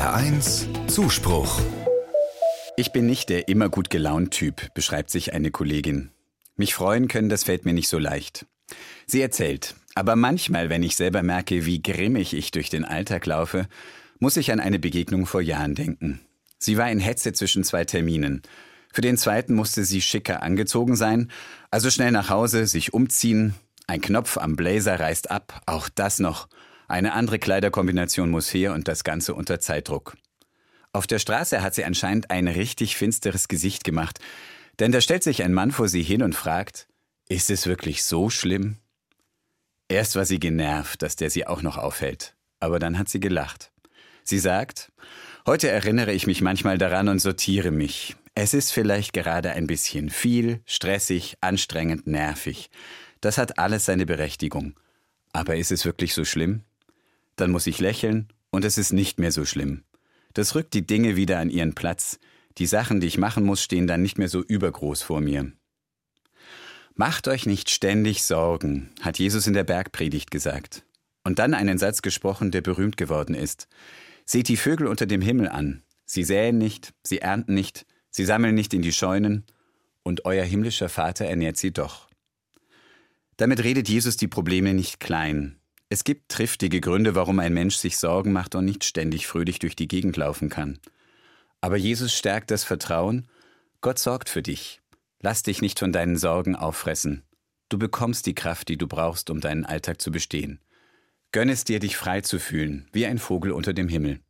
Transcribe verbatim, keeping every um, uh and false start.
R eins Zuspruch. Ich bin nicht der immer gut gelaunt Typ, beschreibt sich eine Kollegin. Mich freuen können, das fällt mir nicht so leicht. Sie erzählt, aber manchmal, wenn ich selber merke, wie grimmig ich durch den Alltag laufe, muss ich an eine Begegnung vor Jahren denken. Sie war in Hetze zwischen zwei Terminen. Für den zweiten musste sie schicker angezogen sein, also schnell nach Hause, sich umziehen. Ein Knopf am Blazer reißt ab, auch das noch. Eine andere Kleiderkombination muss her und das Ganze unter Zeitdruck. Auf der Straße hat sie anscheinend ein richtig finsteres Gesicht gemacht, denn da stellt sich ein Mann vor sie hin und fragt, ist es wirklich so schlimm? Erst war sie genervt, dass der sie auch noch aufhält, aber dann hat sie gelacht. Sie sagt, heute erinnere ich mich manchmal daran und sortiere mich. Es ist vielleicht gerade ein bisschen viel, stressig, anstrengend, nervig. Das hat alles seine Berechtigung. Aber ist es wirklich so schlimm? Dann muss ich lächeln und es ist nicht mehr so schlimm. Das rückt die Dinge wieder an ihren Platz. Die Sachen, die ich machen muss, stehen dann nicht mehr so übergroß vor mir. Macht euch nicht ständig Sorgen, hat Jesus in der Bergpredigt gesagt. Und dann einen Satz gesprochen, der berühmt geworden ist. Seht die Vögel unter dem Himmel an. Sie säen nicht, sie ernten nicht, sie sammeln nicht in die Scheunen, und euer himmlischer Vater ernährt sie doch. Damit redet Jesus die Probleme nicht klein. Es gibt triftige Gründe, warum ein Mensch sich Sorgen macht und nicht ständig fröhlich durch die Gegend laufen kann. Aber Jesus stärkt das Vertrauen, Gott sorgt für dich. Lass dich nicht von deinen Sorgen auffressen. Du bekommst die Kraft, die du brauchst, um deinen Alltag zu bestehen. Gönn es dir, dich frei zu fühlen, wie ein Vogel unter dem Himmel.